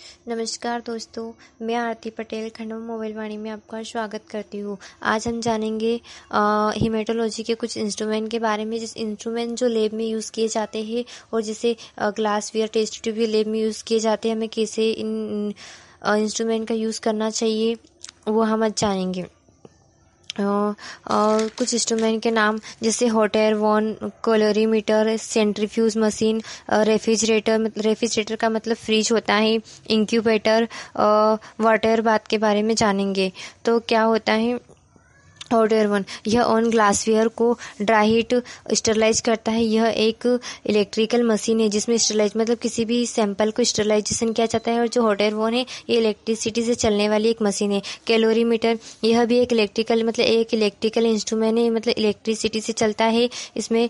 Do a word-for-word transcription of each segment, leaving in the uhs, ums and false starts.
नमस्कार दोस्तों, मैं आरती पटेल खंडवा मोबाइल वाणी में आपका स्वागत करती हूँ। आज हम जानेंगे हीमेटोलॉजी के कुछ इंस्ट्रूमेंट के बारे में, जिस इंस्ट्रूमेंट जो लैब में यूज़ किए जाते हैं और जिसे ग्लासवेयर टेस्ट ट्यूब लैब में यूज़ किए जाते हैं। हमें कैसे इन इंस्ट्रूमेंट का यूज़ करना चाहिए वो हम आज जानेंगे। और uh, कुछ इंस्ट्रूमेंट के नाम जैसे hot air oven, calorimeter, centrifuge machine, refrigerator refrigerator का मतलब फ्रिज होता है, इंक्यूबेटर, वाटर बाथ के बारे में जानेंगे। तो क्या होता है हॉट एयर वन, यह ऑन ग्लासवेयर को ड्राई हीट स्टरलाइज करता है। यह एक इलेक्ट्रिकल मशीन है जिसमें स्टरलाइज मतलब किसी भी सैंपल को स्टरलाइजेशन किया जाता है। और जो हॉट एयर वन है ये इलेक्ट्रिसिटी से चलने वाली एक मशीन है। कैलोरीमीटर, यह भी एक इलेक्ट्रिकल मतलब एक इलेक्ट्रिकल इंस्ट्रूमेंट है, मतलब इलेक्ट्रिसिटी से चलता है। इसमें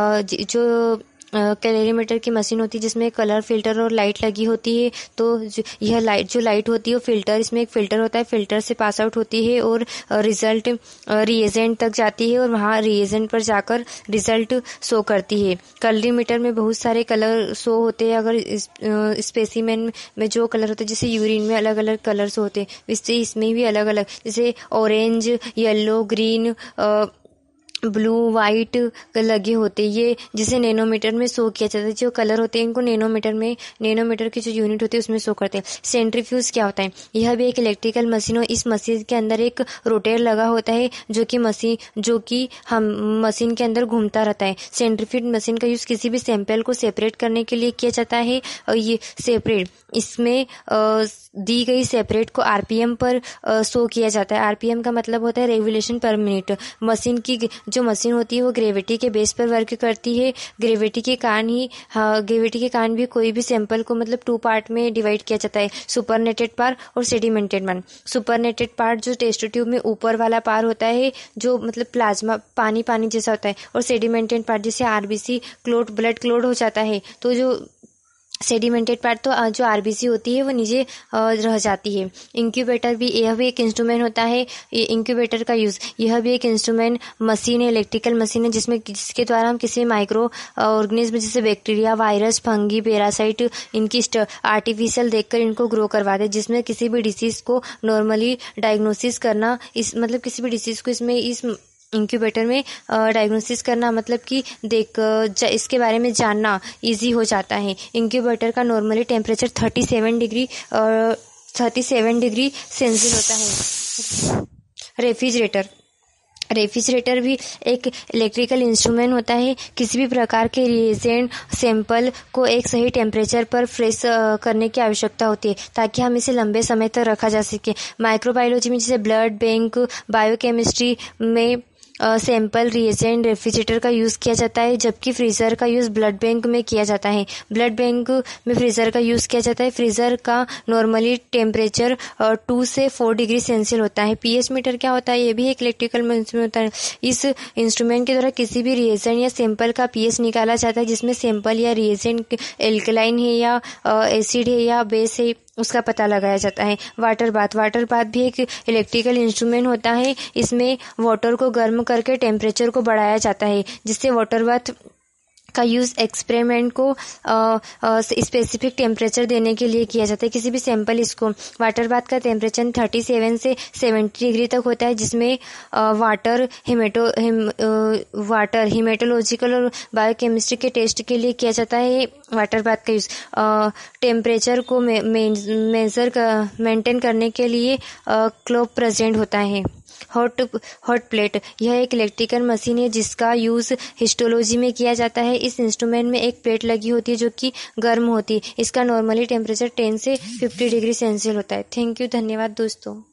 जो कैलोरीमीटर की मशीन होती है जिसमें कलर फिल्टर और लाइट लगी होती है। तो यह लाइट जो लाइट होती है वो फिल्टर, इसमें एक फिल्टर होता है, फिल्टर से पास आउट होती है और रिजल्ट रिएजेंट तक जाती है और वहाँ रिएजेंट पर जाकर रिजल्ट शो करती है। कैलोरीमीटर में बहुत सारे कलर शो होते हैं। अगर स्पेसिमेन में जो कलर होते हैं, जैसे यूरिन में अलग अलग कलर्स होते हैं, इससे इसमें भी अलग अलग, जैसे orange, yellow, green, blue, white लगे होते हैं। ये जिसे नैनोमीटर में शो किया जाता है। जो कलर होते हैं इनको नैनोमीटर में नैनोमीटर की जो यूनिट होती है उसमें शो करते हैं। सेंट्रीफ्यूज क्या होता है? यह भी एक इलेक्ट्रिकल मशीन हो। इस मशीन के अंदर एक रोटेटर लगा होता है जो कि मशीन जो कि हम मशीन के अंदर घूमता रहता है। सेंट्रीफ्यूज मशीन का यूज किसी भी सैंपल को सेपरेट करने के लिए किया जाता है। और ये सेपरेट इसमें आ, दी गई सेपरेट को आरपीएम पर शो किया जाता है। आरपीएम का मतलब होता है रेवोल्यूशन पर मिनट। मशीन की जो मशीन होती है वो ग्रेविटी के बेस पर वर्क करती है। ग्रेविटी के कारण ही हाँ ग्रेविटी के कारण भी कोई भी सैंपल को मतलब टू पार्ट में डिवाइड किया जाता है, सुपरनेटेड पार्ट और सेडिमेंटेड पार्ट। सुपरनेटेड पार्ट जो टेस्ट ट्यूब में ऊपर वाला पार्ट होता है जो मतलब प्लाज्मा पानी पानी जैसा होता है, और सेडिमेंटेड पार्ट जैसे आरबीसी क्लोट ब्लड क्लोट हो जाता है। तो जो सेडिमेंटेड पार्ट तो जो आरबीसी होती है वो नीचे रह जाती है। इंक्यूबेटर भी यह भी एक इंस्ट्रूमेंट होता है। इंक्यूबेटर का यूज़, यह भी एक इंस्ट्रूमेंट मशीन है, इलेक्ट्रिकल मशीन है जिसमें जिसके द्वारा हम किसी माइक्रो ऑर्गेनिज्म जैसे बैक्टीरिया, वायरस, फंगी, पैरासाइट इनकी आर्टिफिशियल देखकर इनको ग्रो करवाते हैं। जिसमें किसी भी डिसीज को नॉर्मली डायग्नोसिस करना, इस मतलब किसी भी डिसीज को इसमें इस इंक्यूबेटर में डायग्नोसिस करना मतलब कि देख इसके बारे में जानना इजी हो जाता है। इंक्यूबेटर का normally temperature thirty seven degree thirty seven degree Celsius होता है। रेफ्रिजरेटर रेफ्रिजरेटर भी एक इलेक्ट्रिकल इंस्ट्रूमेंट होता है। किसी भी प्रकार के रिएजेंट सैंपल को एक सही टेम्परेचर पर फ्रेश करने की आवश्यकता होती है ताकि हम इसे लंबे समय तक रखा जा सके। माइक्रोबायोलॉजी में जैसे ब्लड बैंक, बायोकेमिस्ट्री में सैंपल रिएजेंट रेफ्रिजरेटर का यूज़ किया जाता है, जबकि फ्रीज़र का यूज़ ब्लड बैंक में किया जाता है। ब्लड बैंक में फ्रीज़र का यूज़ किया जाता है। फ्रीज़र का नॉर्मली टेम्परेचर टू से फोर डिग्री सेल्सियस होता है। पीएच मीटर क्या होता है? ये भी एक इलेक्ट्रिकल इंस्ट्रूमेंट होता है। इस इंस्ट्रूमेंट के द्वारा किसी भी रिएजेंट या सैंपल का पीएच निकाला जाता है, जिसमें सैंपल या रिएजेंट एल्कलाइन है या एसिड है या बेस है उसका पता लगाया जाता है। वाटर बाथ वाटर बाथ भी एक इलेक्ट्रिकल इंस्ट्रूमेंट होता है। इसमें वाटर को गर्म करके टेम्परेचर को बढ़ाया जाता है, जिससे वाटर बाथ का यूज़ एक्सपेरिमेंट को स्पेसिफिक टेम्परेचर देने के लिए किया जाता है। किसी भी सैंपल इसको वाटर बाथ का टेम्परेचर थर्टी सेवन से सेवेंटी डिग्री तक होता है, जिसमें water hemato hem water hematological और बायोकेमिस्ट्री के टेस्ट के लिए किया जाता है। वाटर बाथ का यूज़ टेम्परेचर को मे, मे, मेजर मेंटेन करने के लिए क्लॉक प्रेजेंट होता है। हॉट हॉट प्लेट, यह एक इलेक्ट्रिकल मशीन है जिसका यूज़ हिस्टोलॉजी में किया जाता है। इस इंस्ट्रूमेंट में एक प्लेट लगी होती है जो कि गर्म होती है। इसका नॉर्मली टेम्परेचर टेन से फिफ्टी डिग्री सेल्सियस होता है। थैंक यू, धन्यवाद दोस्तों।